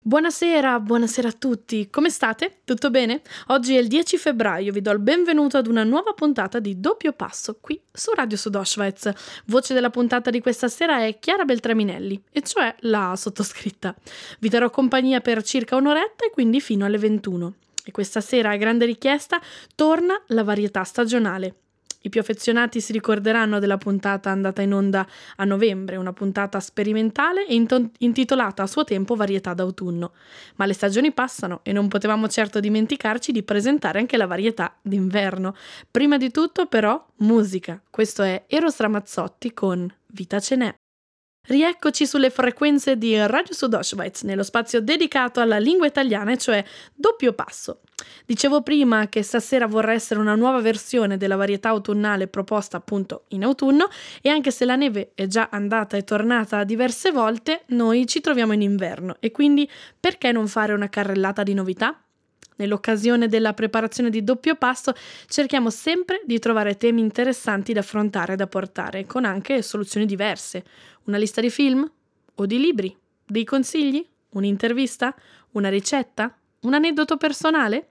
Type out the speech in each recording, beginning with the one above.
Buonasera a tutti, come state? Tutto bene? Oggi è il 10 febbraio, vi do il benvenuto ad una nuova puntata di Doppio Passo qui su Radio Südostschweiz. Voce della puntata di questa sera è Chiara Beltraminelli, e cioè la sottoscritta. Vi darò compagnia per circa un'oretta e quindi fino alle 21. E questa sera, a grande richiesta, torna la varietà stagionale. I più affezionati si ricorderanno della puntata andata in onda a novembre, una puntata sperimentale e intitolata a suo tempo Varietà d'autunno. Ma le stagioni passano e non potevamo certo dimenticarci di presentare anche la varietà d'inverno. Prima di tutto, però, musica. Questo è Eros Ramazzotti con Vita ce n'è. Rieccoci sulle frequenze di Radio Südostschweiz, nello spazio dedicato alla lingua italiana, cioè Doppio Passo. Dicevo prima che stasera vorrà essere una nuova versione della varietà autunnale proposta appunto in autunno, e anche se la neve è già andata e tornata diverse volte, noi ci troviamo in inverno e quindi perché non fare una carrellata di novità? Nell'occasione della preparazione di Doppio Passo cerchiamo sempre di trovare temi interessanti da affrontare e da portare, con anche soluzioni diverse. Una lista di film? O di libri? Dei consigli? Un'intervista? Una ricetta? Un aneddoto personale?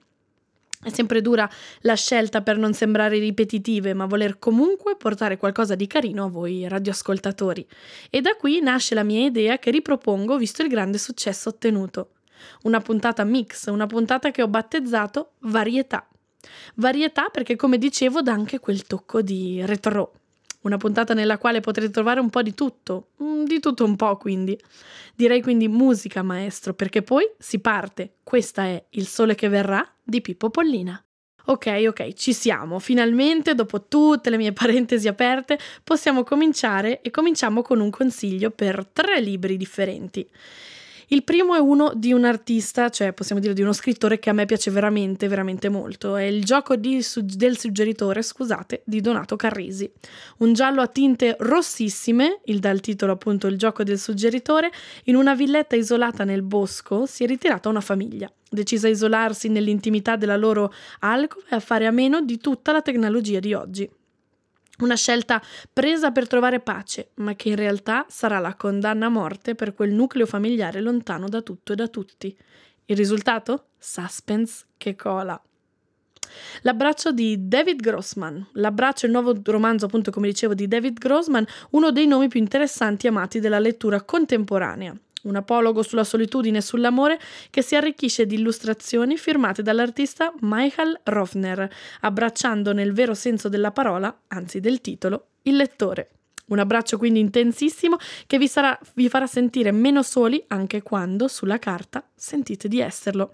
È sempre dura la scelta per non sembrare ripetitive, ma voler comunque portare qualcosa di carino a voi radioascoltatori. E da qui nasce la mia idea che ripropongo visto il grande successo ottenuto. Una puntata mix, una puntata che ho battezzato Varietà. Varietà perché, come dicevo, dà anche quel tocco di retro. Una puntata nella quale potrete trovare un po' di tutto un po' quindi. Direi quindi musica, maestro, perché poi si parte. Questa è Il sole che verrà di Pippo Pollina. Ok, ci siamo. Finalmente, dopo tutte le mie parentesi aperte, possiamo cominciare e cominciamo con un consiglio per 3 libri differenti. Il primo è uno di un artista, cioè possiamo dire di uno scrittore che a me piace veramente, veramente molto. È Il gioco del suggeritore, di Donato Carrisi. Un giallo a tinte rossissime, dal titolo appunto Il gioco del suggeritore. In una villetta isolata nel bosco si è ritirata una famiglia, decisa a isolarsi nell'intimità della loro alcova e a fare a meno di tutta la tecnologia di oggi. Una scelta presa per trovare pace, ma che in realtà sarà la condanna a morte per quel nucleo familiare lontano da tutto e da tutti. Il risultato? Suspense che cola. L'abbraccio di David Grossman. L'abbraccio è il nuovo romanzo, appunto, come dicevo, di David Grossman, uno dei nomi più interessanti e amati della lettura contemporanea. Un apologo sulla solitudine e sull'amore che si arricchisce di illustrazioni firmate dall'artista Michael Rovner, abbracciando nel vero senso della parola, anzi del titolo, il lettore. Un abbraccio quindi intensissimo che vi farà sentire meno soli anche quando, sulla carta, sentite di esserlo.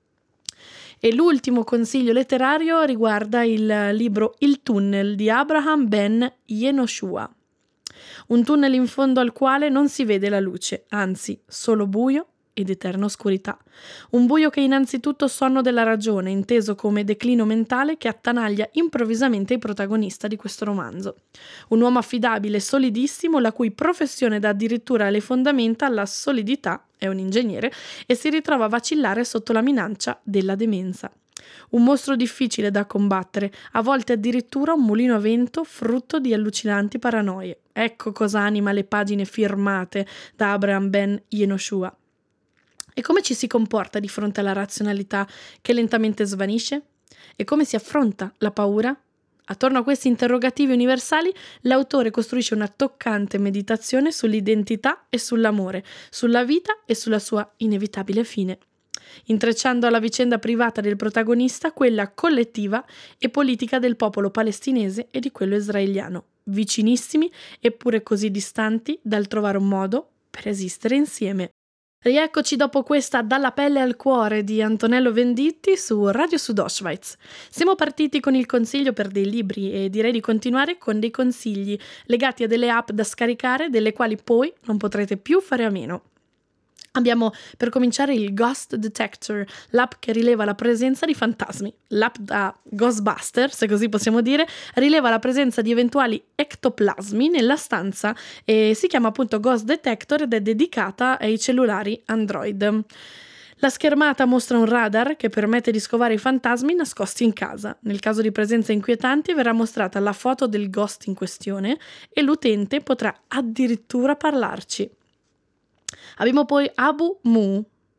E l'ultimo consiglio letterario riguarda il libro Il tunnel di Abraham Ben Yehoshua. Un tunnel in fondo al quale non si vede la luce, anzi, solo buio ed eterna oscurità. Un buio che è innanzitutto sonno della ragione, inteso come declino mentale che attanaglia improvvisamente il protagonista di questo romanzo. Un uomo affidabile, solidissimo, la cui professione dà addirittura le fondamenta alla solidità, è un ingegnere, e si ritrova a vacillare sotto la minaccia della demenza. Un mostro difficile da combattere, a volte addirittura un mulino a vento frutto di allucinanti paranoie. Ecco cosa anima le pagine firmate da Abraham Ben Yehoshua. E come ci si comporta di fronte alla razionalità che lentamente svanisce? E come si affronta la paura? Attorno a questi interrogativi universali, l'autore costruisce una toccante meditazione sull'identità e sull'amore, sulla vita e sulla sua inevitabile fine, intrecciando alla vicenda privata del protagonista quella collettiva e politica del popolo palestinese e di quello israeliano, vicinissimi eppure così distanti dal trovare un modo per esistere insieme. Rieccoci dopo questa Dalla pelle al cuore di Antonello Venditti su Radio Südostschweiz. Siamo partiti con il consiglio per dei libri e direi di continuare con dei consigli legati a delle app da scaricare, delle quali poi non potrete più fare a meno. Abbiamo per cominciare il Ghost Detector, l'app che rileva la presenza di fantasmi. L'app da Ghostbuster, se così possiamo dire, rileva la presenza di eventuali ectoplasmi nella stanza e si chiama appunto Ghost Detector ed è dedicata ai cellulari Android. La schermata mostra un radar che permette di scovare i fantasmi nascosti in casa. Nel caso di presenze inquietanti verrà mostrata la foto del ghost in questione e l'utente potrà addirittura parlarci. Abbiamo poi Abu Mu,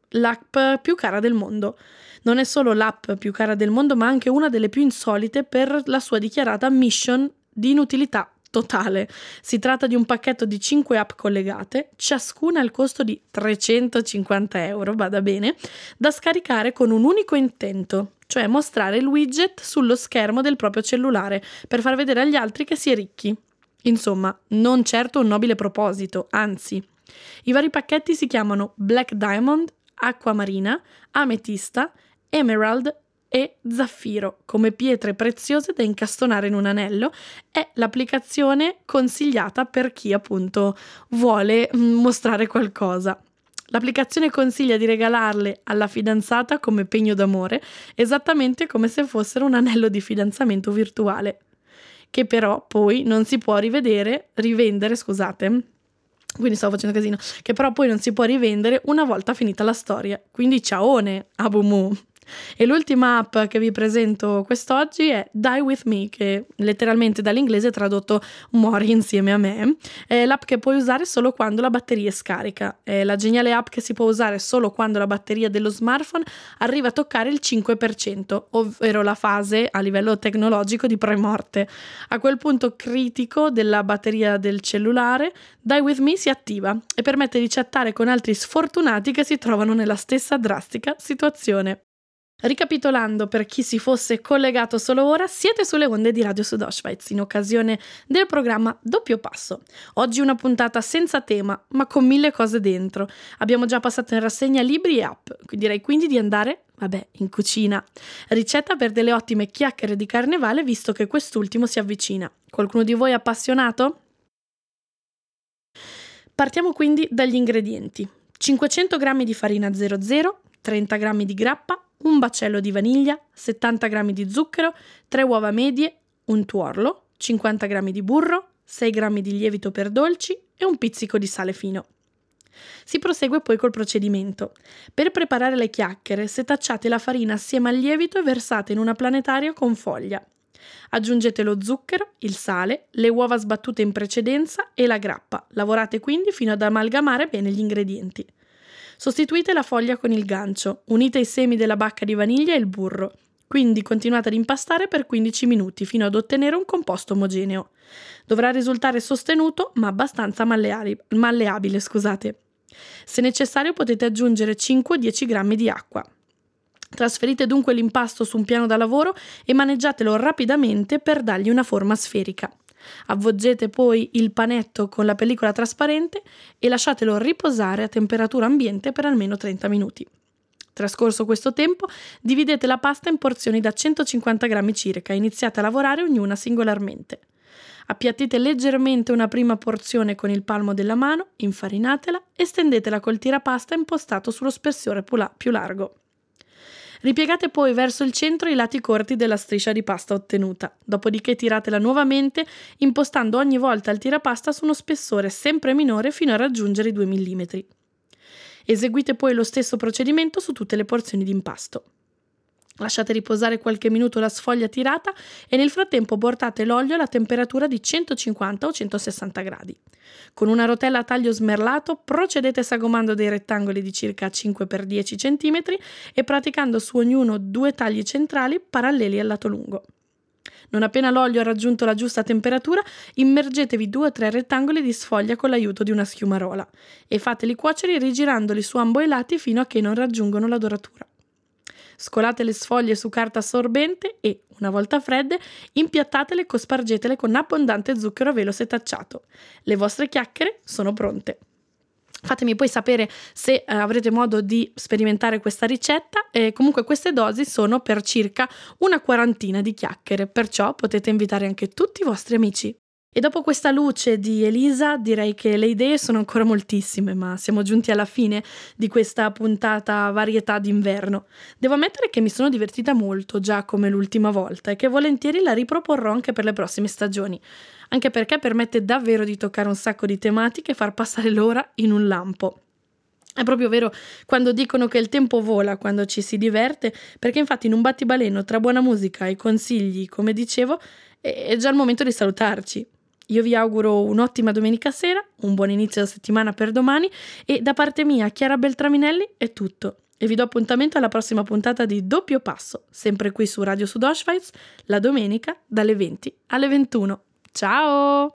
l'app più cara del mondo. Non è solo l'app più cara del mondo, ma anche una delle più insolite per la sua dichiarata mission di inutilità totale. Si tratta di un pacchetto di 5 app collegate, ciascuna al costo di 350 euro, bada bene, da scaricare con un unico intento, cioè mostrare il widget sullo schermo del proprio cellulare per far vedere agli altri che si è ricchi. Insomma, non certo un nobile proposito, anzi. I vari pacchetti si chiamano Black Diamond, Acquamarina, Ametista, Emerald e Zaffiro, come pietre preziose da incastonare in un anello. È l'applicazione consigliata per chi appunto vuole mostrare qualcosa. L'applicazione consiglia di regalarle alla fidanzata come pegno d'amore, esattamente come se fossero un anello di fidanzamento virtuale, che però poi non si può rivendere, quindi stavo facendo casino, che però poi non si può rivendere una volta finita la storia. Quindi ciaone, abumu. E l'ultima app che vi presento quest'oggi è Die With Me, che letteralmente dall'inglese tradotto muori insieme a me. È l'app che puoi usare solo quando la batteria è scarica. È la geniale app che si può usare solo quando la batteria dello smartphone arriva a toccare il 5%, ovvero la fase a livello tecnologico di premorte. A quel punto critico della batteria del cellulare, Die With Me si attiva e permette di chattare con altri sfortunati che si trovano nella stessa drastica situazione. Ricapitolando, per chi si fosse collegato solo ora, siete sulle onde di Radio Südostschweiz in occasione del programma Doppio Passo. Oggi una puntata senza tema, ma con 1000 cose dentro. Abbiamo già passato in rassegna libri e app, direi quindi di andare, in cucina. Ricetta per delle ottime chiacchiere di carnevale, visto che quest'ultimo si avvicina. Qualcuno di voi è appassionato? Partiamo quindi dagli ingredienti. 500 g di farina 00, 30 g di grappa, un baccello di vaniglia, 70 g di zucchero, 3 uova medie, un tuorlo, 50 g di burro, 6 g di lievito per dolci e un pizzico di sale fino. Si prosegue poi col procedimento. Per preparare le chiacchiere, setacciate la farina assieme al lievito e versate in una planetaria con foglia. Aggiungete lo zucchero, il sale, le uova sbattute in precedenza e la grappa. Lavorate quindi fino ad amalgamare bene gli ingredienti. Sostituite la foglia con il gancio, unite i semi della bacca di vaniglia e il burro. Quindi continuate ad impastare per 15 minuti fino ad ottenere un composto omogeneo. Dovrà risultare sostenuto ma abbastanza malleabile. Se necessario potete aggiungere 5-10 g di acqua. Trasferite dunque l'impasto su un piano da lavoro e maneggiatelo rapidamente per dargli una forma sferica. Avvolgete poi il panetto con la pellicola trasparente e lasciatelo riposare a temperatura ambiente per almeno 30 minuti. Trascorso questo tempo, dividete la pasta in porzioni da 150 g circa e iniziate a lavorare ognuna singolarmente. Appiattite leggermente una prima porzione con il palmo della mano, infarinatela e stendetela col tirapasta impostato sullo spessore più largo. Ripiegate poi verso il centro i lati corti della striscia di pasta ottenuta, dopodiché tiratela nuovamente impostando ogni volta il tirapasta su uno spessore sempre minore fino a raggiungere i 2 mm. Eseguite poi lo stesso procedimento su tutte le porzioni di impasto. Lasciate riposare qualche minuto la sfoglia tirata e nel frattempo portate l'olio alla temperatura di 150 o 160 gradi. Con una rotella a taglio smerlato procedete sagomando dei rettangoli di circa 5x10 cm e praticando su ognuno 2 tagli centrali paralleli al lato lungo. Non appena l'olio ha raggiunto la giusta temperatura, immergetevi 2 o 3 rettangoli di sfoglia con l'aiuto di una schiumarola e fateli cuocere rigirandoli su ambo i lati fino a che non raggiungono la doratura. Scolate le sfoglie su carta assorbente e, una volta fredde, impiattatele e cospargetele con abbondante zucchero a velo setacciato. Le vostre chiacchiere sono pronte. Fatemi poi sapere se avrete modo di sperimentare questa ricetta. Comunque queste dosi sono per circa una quarantina di chiacchiere, perciò potete invitare anche tutti i vostri amici. E dopo questa luce di Elisa direi che le idee sono ancora moltissime, ma siamo giunti alla fine di questa puntata varietà d'inverno. Devo ammettere che mi sono divertita molto, già come l'ultima volta, e che volentieri la riproporrò anche per le prossime stagioni, anche perché permette davvero di toccare un sacco di tematiche e far passare l'ora in un lampo. È proprio vero quando dicono che il tempo vola quando ci si diverte, perché infatti in un battibaleno tra buona musica e consigli, come dicevo, è già il momento di salutarci. Io vi auguro un'ottima domenica sera, un buon inizio di settimana per domani e da parte mia, Chiara Beltraminelli, è tutto. E vi do appuntamento alla prossima puntata di Doppio Passo, sempre qui su Radio Südostschweiz, la domenica dalle 20 alle 21. Ciao!